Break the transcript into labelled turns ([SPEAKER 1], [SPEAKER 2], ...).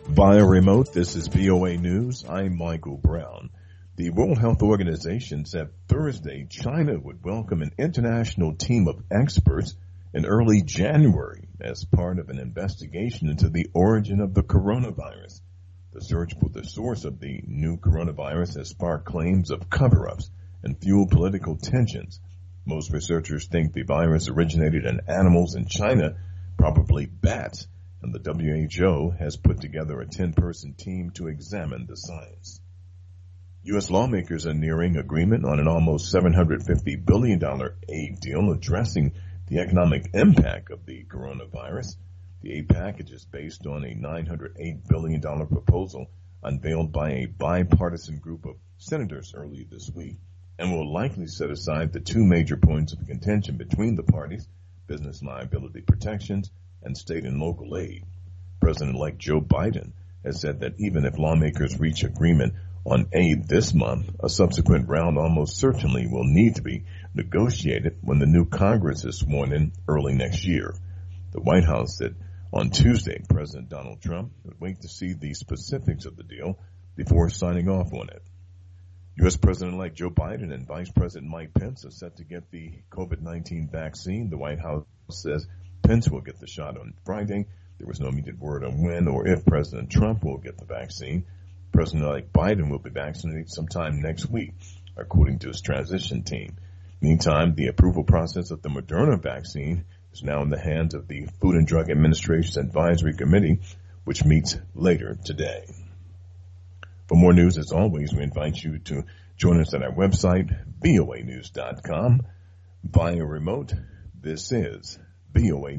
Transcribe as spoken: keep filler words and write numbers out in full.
[SPEAKER 1] Via remote, this is V O A News. I'm Michael Brown. The World Health Organization said Thursday China would welcome an international team of experts in early January as part of an investigation into the origin of the coronavirus. The search for the source of the new coronavirus has sparked claims of cover-ups and fueled political tensions. Most researchers think the virus originated in animals in China, probably bats, and the W H O has put together a ten-person team to examine the science. U S lawmakers are nearing agreement on an almost seven hundred fifty billion dollars aid deal addressing the economic impact of the coronavirus. The aid package is based on a nine hundred eight billion dollars proposal unveiled by a bipartisan group of senators earlier this week and will likely set aside the two major points of contention between the parties, business liability protections and state and local aid. President-elect Joe Biden has said that even if lawmakers reach agreement on aid this month, a subsequent round almost certainly will need to be negotiated when the new Congress is sworn in early next year. The White House said on Tuesday President Donald Trump would wait to see the specifics of the deal before signing off on it. U S. President-elect Joe Biden and Vice President Mike Pence are set to get the COVID nineteen vaccine. The White House says Pence will get the shot on Friday. There was no immediate word on when or if President Trump will get the vaccine. President-elect Biden will be vaccinated sometime next week, according to his transition team. Meantime, the approval process of the Moderna vaccine is now in the hands of the Food and Drug Administration's Advisory Committee, which meets later today. For more news, as always, we invite you to join us at our website, V O A news dot com. Via remote, this is V O A